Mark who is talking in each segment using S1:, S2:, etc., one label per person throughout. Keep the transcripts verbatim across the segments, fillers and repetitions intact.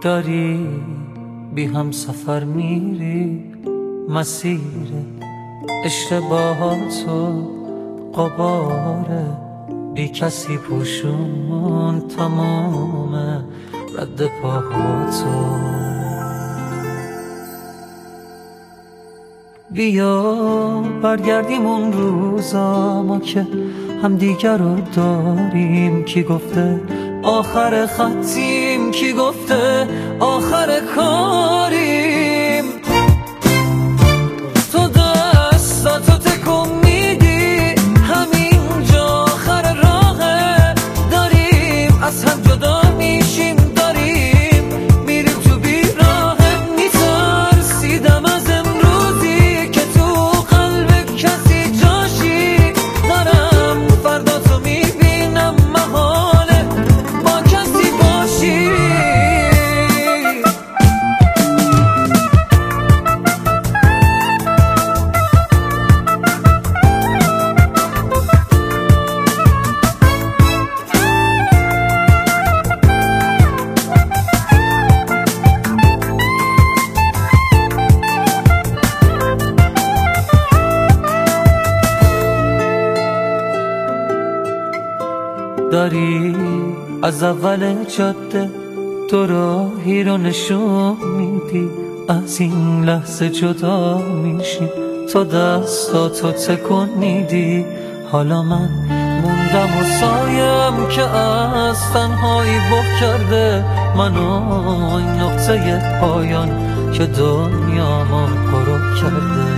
S1: داری بی هم سفر میری، مسیر اشتباهاتو قباره بی کسی پوشون تمام رد پاهاتو. بیا برگردیم اون روزا ما که هم دیگر رو داریم. کی گفته آخر خطیم، کی گفته آخر کاریم. تو دستاتو تکون میدی، همینجا آخر راهه. داریم از هم جدا میشیم، داریم میریم تو بیراهه. میترسیدم از امروزی که تو قلب کسی جاشی. دارم فردا تو میبینم محاله با کسی باشی. داری از اول جاده تو راهی رو نشون میدی. از این لحظه جدا میشیم، تو دستاتو تکون میدی. حالا من موندم و سایم که از تنهایی بغ کرده منو. این نقطه پایان که دنیامو غروب کرده.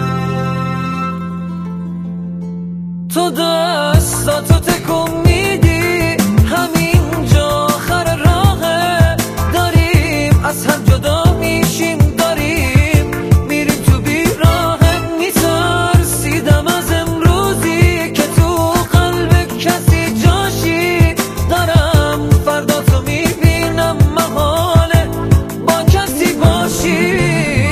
S1: تو دستاتو تکون میدی، همینجا آخر راهه. داریم از هم جدا میشیم، داریم میریم تو بیراهه. میترسیدم از امروزی که تو قلب کسی جاشی. دارم فردا تو میبینم محاله با کسی باشی.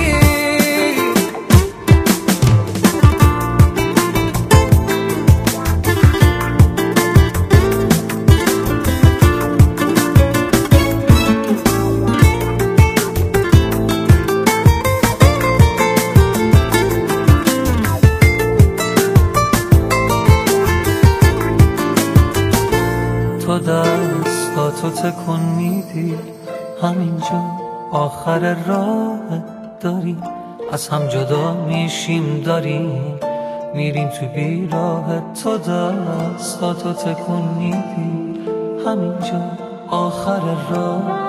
S1: تو دستاتو تکون میدی، همینجا آخر راه. داریم از هم جدا میشیم، داریم میریم تو بیراه. تو دستاتو تکون میدی، همینجا آخر راه.